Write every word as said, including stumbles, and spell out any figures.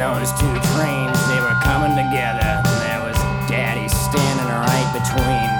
those two trains, they were coming together. There was Daddy standing right between.